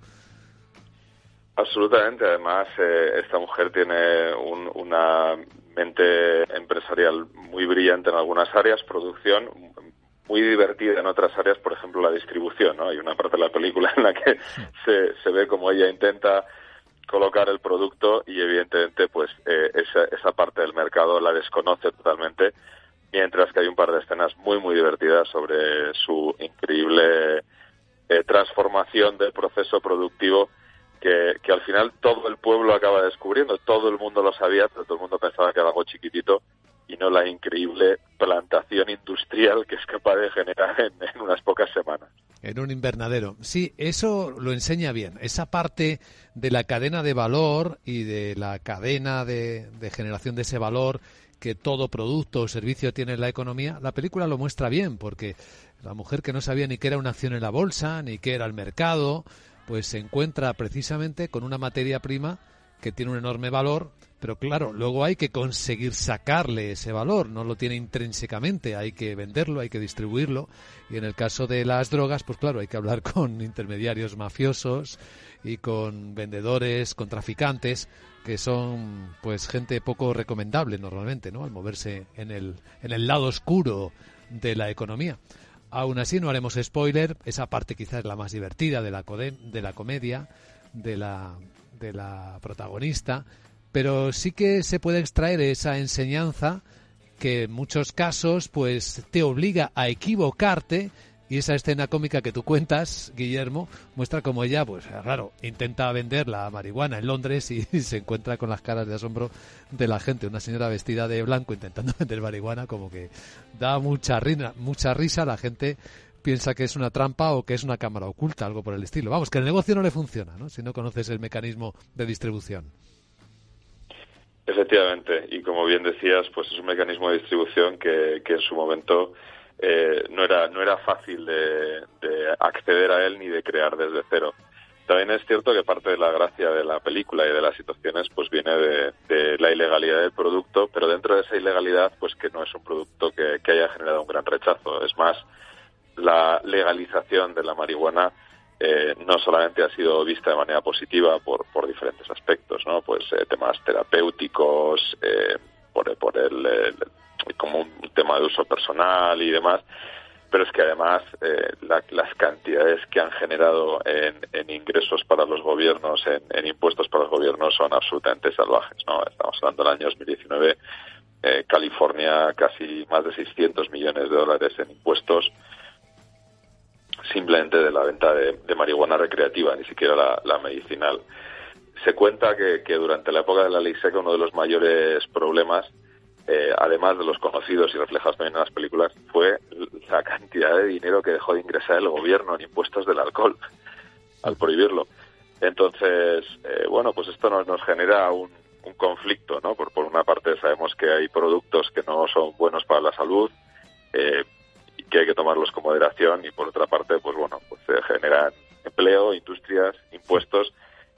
Absolutamente. Además, eh, esta mujer tiene un, una mente empresarial muy brillante en algunas áreas, producción, muy divertida en otras áreas, por ejemplo, la distribución, ¿no? Hay una parte de la película en la que se, se ve como ella intenta colocar el producto y, evidentemente, pues eh, esa, esa parte del mercado la desconoce totalmente, mientras que hay un par de escenas muy, muy divertidas sobre su increíble eh, transformación del proceso productivo que, que al final todo el pueblo acaba descubriendo. Todo el mundo lo sabía, pero todo el mundo pensaba que era algo chiquitito y no la increíble plantación industrial que es capaz de generar en, en unas pocas semanas. En un invernadero. Sí, eso lo enseña bien. Esa parte de la cadena de valor y de la cadena de, de generación de ese valor que todo producto o servicio tiene en la economía, la película lo muestra bien, porque la mujer que no sabía ni qué era una acción en la bolsa, ni qué era el mercado, pues se encuentra precisamente con una materia prima que tiene un enorme valor, pero claro, luego hay que conseguir sacarle ese valor, no lo tiene intrínsecamente, hay que venderlo, hay que distribuirlo, y en el caso de las drogas, pues claro, hay que hablar con intermediarios mafiosos y con vendedores, con traficantes, que son pues gente poco recomendable normalmente, ¿no?, al moverse en el, en el lado oscuro de la economía. Aún así no haremos spoiler, esa parte quizás es la más divertida de la, code, de la comedia, de la, de la protagonista, pero sí que se puede extraer esa enseñanza que en muchos casos pues te obliga a equivocarte, y esa escena cómica que tú cuentas, Guillermo, muestra cómo ella, pues claro, intenta vender la marihuana en Londres y se encuentra con las caras de asombro de la gente. Una señora vestida de blanco intentando vender marihuana, como que da mucha risa, mucha risa. La gente piensa que es una trampa o que es una cámara oculta, algo por el estilo. Vamos, que el negocio no le funciona, ¿no?, si no conoces el mecanismo de distribución. Efectivamente, y como bien decías, pues es un mecanismo de distribución que, que en su momento eh, no era no era fácil de, de acceder a él ni de crear desde cero. También es cierto que parte de la gracia de la película y de las situaciones pues viene de, de la ilegalidad del producto, pero dentro de esa ilegalidad pues que no es un producto que, que haya generado un gran rechazo. Es más, la legalización de la marihuana Eh, no solamente ha sido vista de manera positiva por, por diferentes aspectos, ¿no? Pues eh, temas terapéuticos, eh, por, por el, el como un tema de uso personal y demás, pero es que además eh, la, las cantidades que han generado en, en ingresos para los gobiernos, en, en impuestos para los gobiernos, son absolutamente salvajes, ¿no? Estamos hablando del año dos mil diecinueve, eh, California casi más de seiscientos millones de dólares en impuestos, simplemente de la venta de, de marihuana recreativa, ni siquiera la, la medicinal. Se cuenta que, que durante la época de la ley seca uno de los mayores problemas, eh, además de los conocidos y reflejados también en las películas, fue la cantidad de dinero que dejó de ingresar el gobierno en impuestos del alcohol al prohibirlo. Entonces, eh, bueno, pues esto nos, nos genera un, un conflicto, ¿no? Por, por una parte sabemos que hay productos que no son buenos para la salud, eh, que hay que tomarlos con moderación, y por otra parte, pues bueno, pues se generan empleo, industrias, impuestos,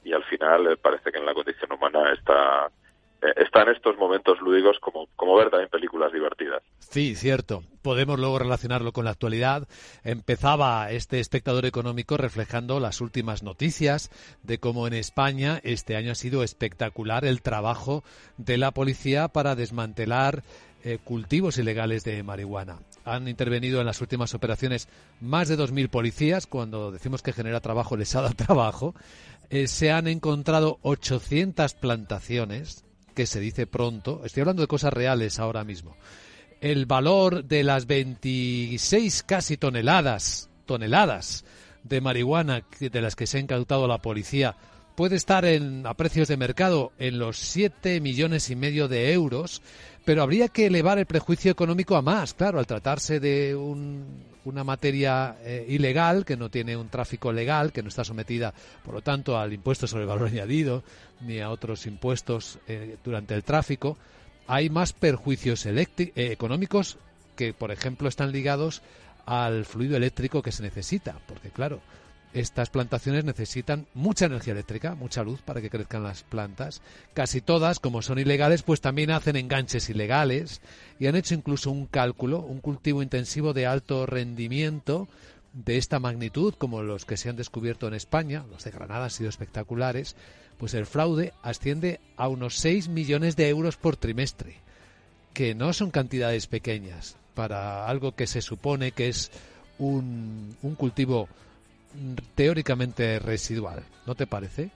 y al final eh, parece que en la condición humana está eh, está en estos momentos lúdicos como, como ver también películas divertidas. Sí, cierto. Podemos luego relacionarlo con la actualidad. Empezaba este espectador económico reflejando las últimas noticias de cómo en España este año ha sido espectacular el trabajo de la policía para desmantelar eh, cultivos ilegales de marihuana. Han intervenido en las últimas operaciones más de dos mil policías. Cuando decimos que genera trabajo, les ha dado trabajo. Eh, se han encontrado ochocientas plantaciones, que se dice pronto. Estoy hablando de cosas reales ahora mismo. El valor de las veintiséis casi toneladas, toneladas de marihuana de las que se ha incautado la policía puede estar en, a precios de mercado en los siete millones y medio de euros, pero habría que elevar el prejuicio económico a más, claro, al tratarse de un, una materia eh, ilegal, que no tiene un tráfico legal, que no está sometida, por lo tanto, al impuesto sobre el valor añadido, ni a otros impuestos eh, durante el tráfico. Hay más perjuicios electri- eh, económicos que, por ejemplo, están ligados al fluido eléctrico que se necesita, porque, claro, estas plantaciones necesitan mucha energía eléctrica, mucha luz para que crezcan las plantas. Casi todas, como son ilegales, pues también hacen enganches ilegales y han hecho incluso un cálculo, un cultivo intensivo de alto rendimiento de esta magnitud, como los que se han descubierto en España, los de Granada han sido espectaculares, pues el fraude asciende a unos seis millones de euros por trimestre, que no son cantidades pequeñas para algo que se supone que es un, un cultivo teóricamente residual, ¿no te parece?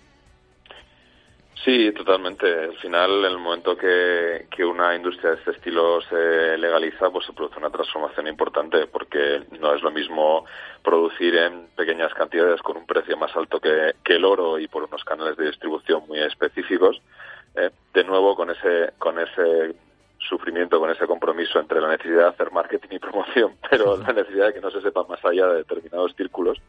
Sí, totalmente. Al final, en el momento que, que una industria de este estilo se legaliza, pues se produce una transformación importante, porque no es lo mismo producir en pequeñas cantidades con un precio más alto que, que el oro y por unos canales de distribución muy específicos, eh, de nuevo con ese con ese sufrimiento, con ese compromiso entre la necesidad de hacer marketing y promoción, pero la necesidad de que no se sepa más allá de determinados círculos.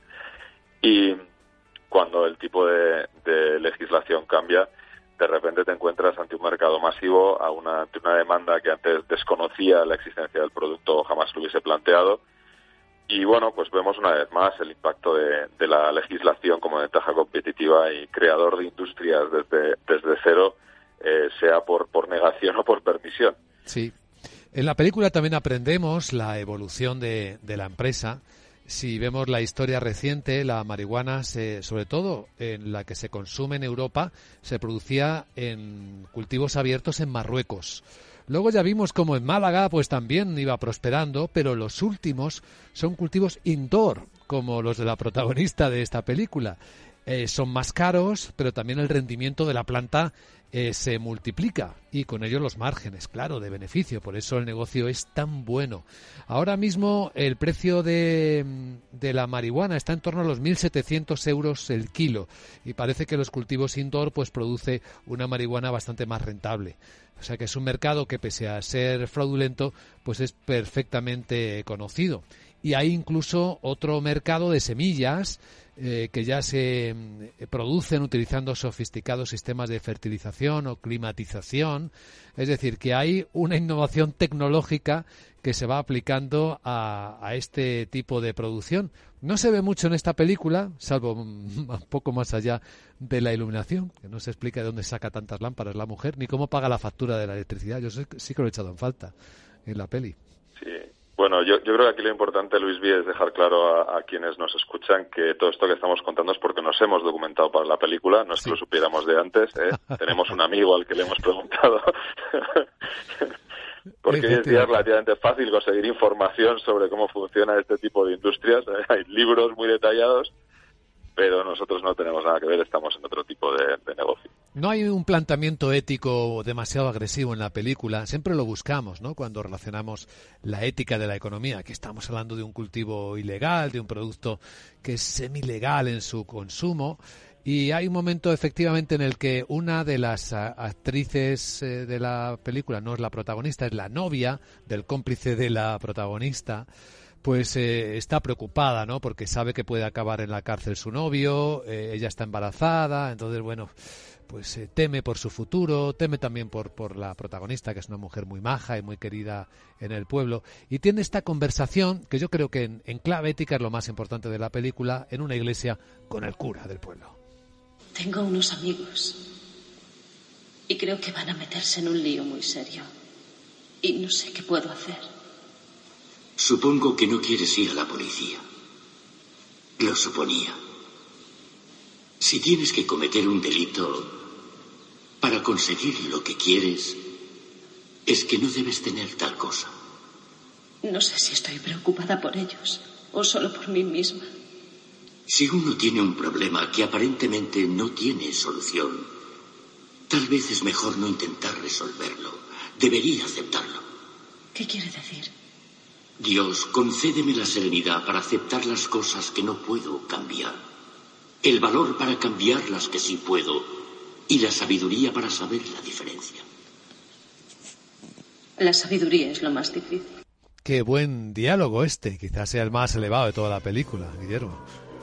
Y cuando el tipo de, de legislación cambia, de repente te encuentras ante un mercado masivo, a una, ante una demanda que antes desconocía la existencia del producto o jamás lo hubiese planteado. Y bueno, pues vemos una vez más el impacto de, de la legislación como ventaja competitiva y creador de industrias desde, desde cero, eh, sea por, por negación o por permisión. Sí. En la película también aprendemos la evolución de, de la empresa. Si vemos la historia reciente, la marihuana, se, sobre todo en la que se consume en Europa, se producía en cultivos abiertos en Marruecos. Luego ya vimos como en Málaga pues también iba prosperando, pero los últimos son cultivos indoor, como los de la protagonista de esta película. Eh, son más caros, pero también el rendimiento de la planta eh, se multiplica y con ello los márgenes, claro, de beneficio. Por eso el negocio es tan bueno. Ahora mismo el precio de, de la marihuana está en torno a los mil setecientos euros el kilo y parece que los cultivos indoor pues produce una marihuana bastante más rentable. O sea que es un mercado que, pese a ser fraudulento, pues es perfectamente conocido. Y hay incluso otro mercado de semillas eh, que ya se eh, producen utilizando sofisticados sistemas de fertilización o climatización. Es decir, que hay una innovación tecnológica que se va aplicando a, a este tipo de producción. No se ve mucho en esta película, salvo un poco más allá de la iluminación, que no se explica de dónde saca tantas lámparas la mujer, ni cómo paga la factura de la electricidad. Yo sé, sí que lo he echado en falta en la peli. Sí. Bueno, yo, yo creo que aquí lo importante, Luis B, es dejar claro a, a quienes nos escuchan que todo esto que estamos contando es porque nos hemos documentado para la película, no es sí. que lo supiéramos de antes, ¿eh? Tenemos un amigo al que le hemos preguntado. Porque hoy en día es relativamente fácil conseguir información sobre cómo funciona este tipo de industrias. ¿eh? Hay libros muy detallados, pero nosotros no tenemos nada que ver, estamos en otro tipo de, de negocio. No hay un planteamiento ético demasiado agresivo en la película, siempre lo buscamos, ¿no? Cuando relacionamos la ética de la economía, que estamos hablando de un cultivo ilegal, de un producto que es semi-legal en su consumo. Y hay un momento efectivamente en el que una de las actrices eh, de la película, no es la protagonista, es la novia del cómplice de la protagonista, pues eh, está preocupada, ¿no? Porque sabe que puede acabar en la cárcel su novio, eh, ella está embarazada, entonces, bueno, pues eh, teme por su futuro, teme también por, por la protagonista, que es una mujer muy maja y muy querida en el pueblo, y tiene esta conversación, que yo creo que en, en clave ética es lo más importante de la película, en una iglesia con el cura del pueblo. Tengo unos amigos y creo que van a meterse en un lío muy serio. Y no sé qué puedo hacer. Supongo que no quieres ir a la policía. Lo suponía. Si tienes que cometer un delito para conseguir lo que quieres, es que no debes tener tal cosa. No sé si estoy preocupada por ellos o solo por mí misma. Si uno tiene un problema que aparentemente no tiene solución, tal vez es mejor no intentar resolverlo. Debería aceptarlo. ¿Qué quiere decir? Dios, concédeme la serenidad para aceptar las cosas que no puedo cambiar, el valor para cambiar las que sí puedo y la sabiduría para saber la diferencia. La sabiduría es lo más difícil. Qué buen diálogo este, quizás sea el más elevado de toda la película, Guillermo.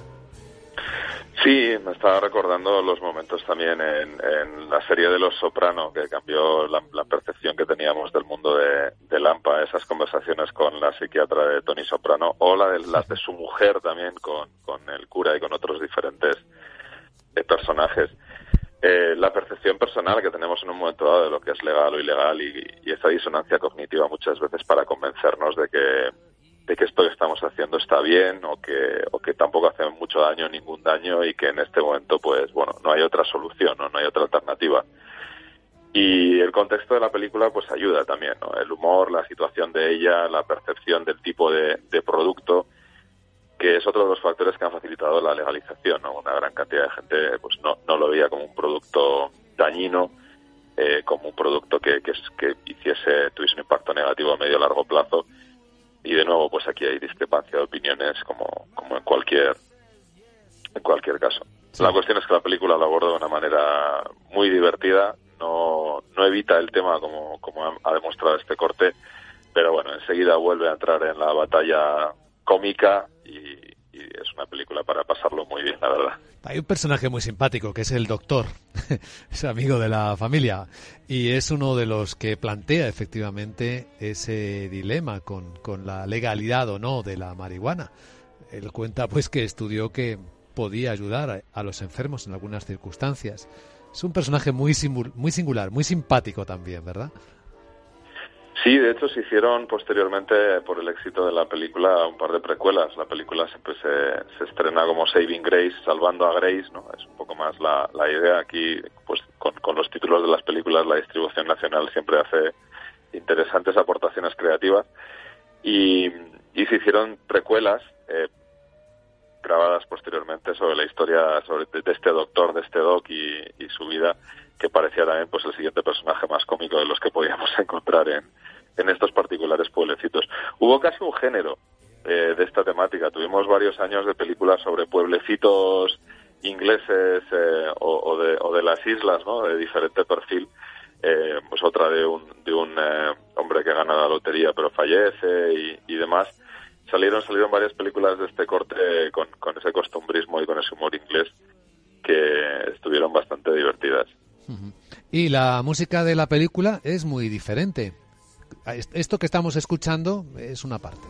Sí, me estaba recordando los momentos también en, en la serie de Los Soprano, que cambió la, la percepción que teníamos del mundo de, de Lampa, esas conversaciones con la psiquiatra de Tony Soprano, o la de, las de su mujer también con, con el cura y con otros diferentes eh, personajes. Eh, la percepción personal que tenemos en un momento dado de lo que es legal o ilegal y, y esa disonancia cognitiva muchas veces para convencernos de que de que esto que estamos haciendo está bien o que o que tampoco hace mucho daño, ningún daño, y que en este momento, pues, bueno, no hay otra solución, ¿no? No hay otra alternativa. Y el contexto de la película, pues, ayuda también, ¿no? El humor, la situación de ella, la percepción del tipo de, de producto, que es otro de los factores que han facilitado la legalización, ¿no? Una gran cantidad de gente, pues, no, no lo veía como un producto dañino, eh, como un producto que, que, que hiciese, tuviese un impacto negativo a medio o largo plazo. Y de nuevo, pues aquí hay discrepancia de opiniones como, como en cualquier en cualquier caso. Sí. La cuestión es que la película lo aborda de una manera muy divertida, no no evita el tema como, como ha, ha demostrado este corte, pero bueno, enseguida vuelve a entrar en la batalla cómica y, y es una película para pasarlo muy bien, la verdad. Hay un personaje muy simpático que es el doctor, es amigo de la familia y es uno de los que plantea efectivamente ese dilema con, con la legalidad o no de la marihuana. Él cuenta pues que estudió que podía ayudar a, a los enfermos en algunas circunstancias. Es un personaje muy, simul, muy singular, muy simpático también, ¿verdad? Sí, de hecho se hicieron posteriormente, por el éxito de la película, un par de precuelas. La película siempre se, se estrena como Saving Grace, salvando a Grace, ¿no? Es un poco más la, la idea aquí, pues con, con los títulos de las películas, la distribución nacional siempre hace interesantes aportaciones creativas. Y, y se hicieron precuelas eh, grabadas posteriormente sobre la historia sobre de, de este doctor, de este doc y, y su vida, que parecía también pues el siguiente personaje más cómico de los que podíamos encontrar en, en estos particulares pueblecitos. Hubo casi un género eh, de esta temática. Tuvimos varios años de películas sobre pueblecitos ingleses eh, o, o, de, o de las islas, ¿no? De diferente perfil. Eh, pues otra de un, de un eh, hombre que gana la lotería pero fallece y, y demás. Salieron, salieron varias películas de este corte con, con ese costumbrismo y con ese humor inglés que estuvieron bastante divertidas. Y la música de la película es muy diferente. Esto que estamos escuchando es una parte.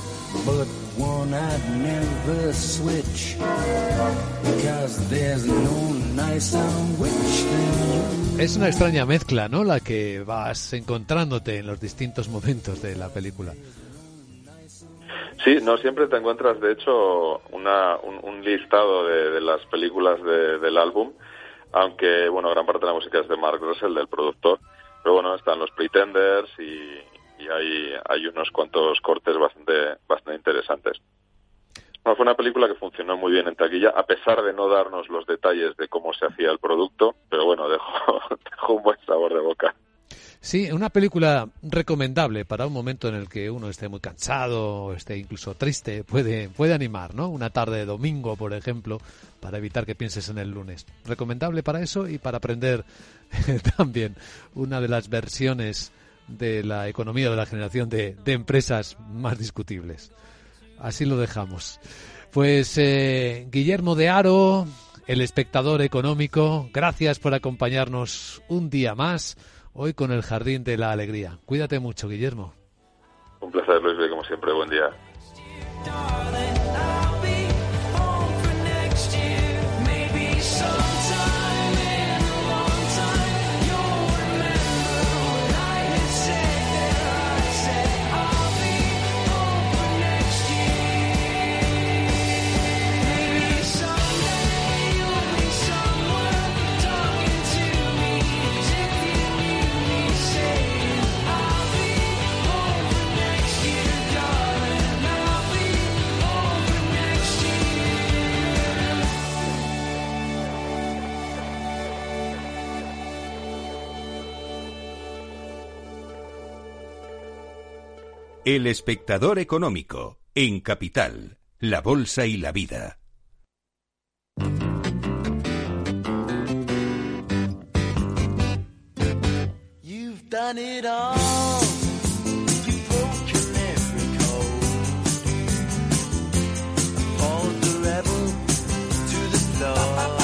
Es una extraña mezcla, ¿no? La que vas encontrándote en los distintos momentos de la película. Sí, no siempre te encuentras, de hecho, una, un, un listado de, de las películas de, del álbum, aunque, bueno, gran parte de la música es de Mark Russell, del productor, pero bueno, están los Pretenders y, y hay, hay unos cuantos cortes bastante, bastante interesantes. No, fue una película que funcionó muy bien en taquilla, a pesar de no darnos los detalles de cómo se hacía el producto, pero bueno, dejó, dejó un buen sabor de boca. Sí, una película recomendable para un momento en el que uno esté muy cansado, esté incluso triste, puede, puede animar, ¿no? Una tarde de domingo, por ejemplo, para evitar que pienses en el lunes. Recomendable para eso y para aprender también una de las versiones de la economía de la generación de, de empresas más discutibles. Así lo dejamos. Pues eh, Guillermo de Haro, el espectador económico, gracias por acompañarnos un día más. Hoy con el Jardín de la Alegría. Cuídate mucho, Guillermo. Un placer, Luis, como siempre, buen día. Darling, I'll be home for next year, maybe sometime. El Espectador Económico, en Capital, la Bolsa y la Vida. You've done it all. You've broken every code. Followed the rebel to the floor.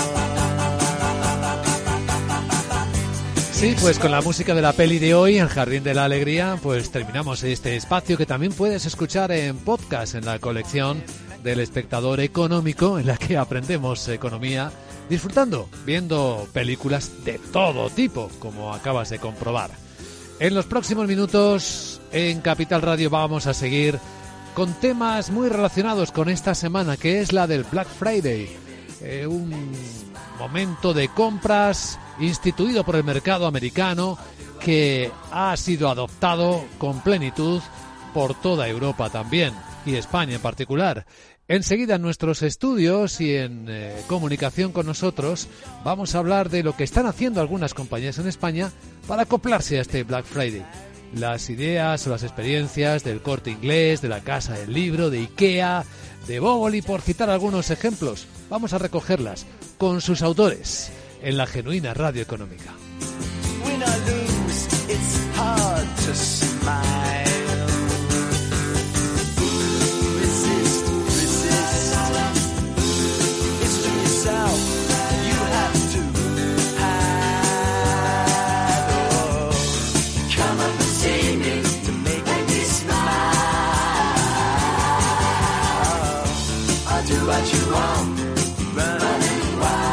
Sí, pues con la música de la peli de hoy, El Jardín de la Alegría, pues terminamos este espacio que también puedes escuchar en podcast en la colección del Espectador Económico, en la que aprendemos economía disfrutando, viendo películas de todo tipo, como acabas de comprobar. En los próximos minutos en Capital Radio vamos a seguir con temas muy relacionados con esta semana, que es la del Black Friday, eh, un momento de compras instituido por el mercado americano que ha sido adoptado con plenitud por toda Europa también, y España en particular. Enseguida en nuestros estudios y en eh, comunicación con nosotros vamos a hablar de lo que están haciendo algunas compañías en España para acoplarse a este Black Friday. Las ideas o las experiencias del Corte Inglés, de la Casa del Libro, de IKEA, de Bóvoli, por citar algunos ejemplos. Vamos a recogerlas con sus autores en la genuina radio económica. When I lose, it's hard to smile. Resist, resist. It's to yourself you have to hide. Oh, come up and see me to make me smile. I'll do what you want. Run running wild.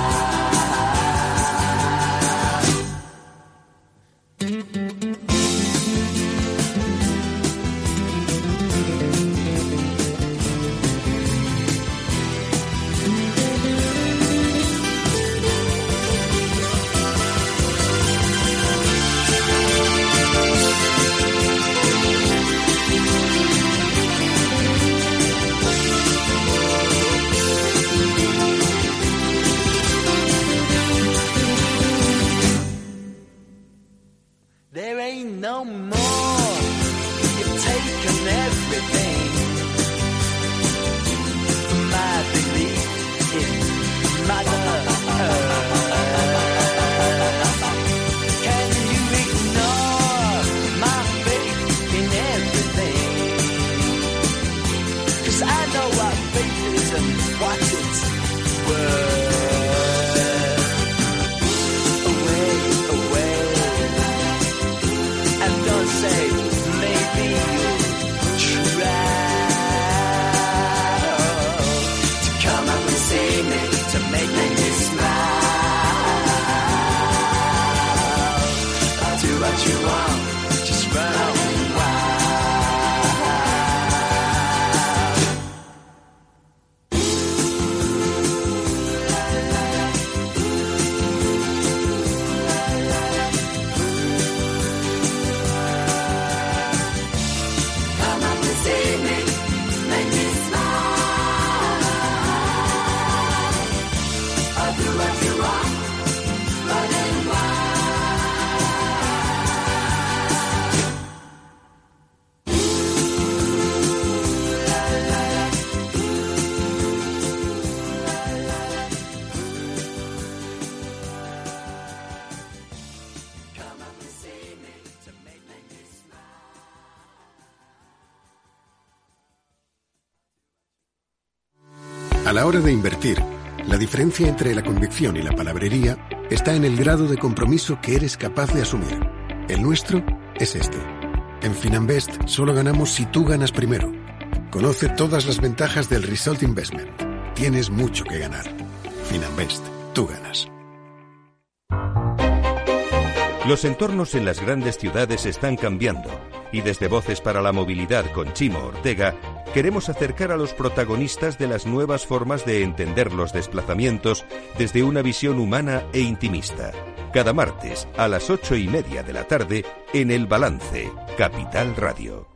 There ain't no more. You've taken everything. My belief in Mother Earth. Can you ignore my faith in everything? 'Cause I know what faith is and what it's worth. Say, maybe you'll try to come up and see me, to make me smile. I'll do what you want, just run on A la hora de invertir, la diferencia entre la convicción y la palabrería está en el grado de compromiso que eres capaz de asumir. El nuestro es este. En Finanbest solo ganamos si tú ganas primero. Conoce todas las ventajas del Result Investment. Tienes mucho que ganar. Finanbest, tú ganas. Los entornos en las grandes ciudades están cambiando y desde Voces para la Movilidad con Chimo Ortega queremos acercar a los protagonistas de las nuevas formas de entender los desplazamientos desde una visión humana e intimista. Cada martes a las ocho y media de la tarde en El Balance, Capital Radio.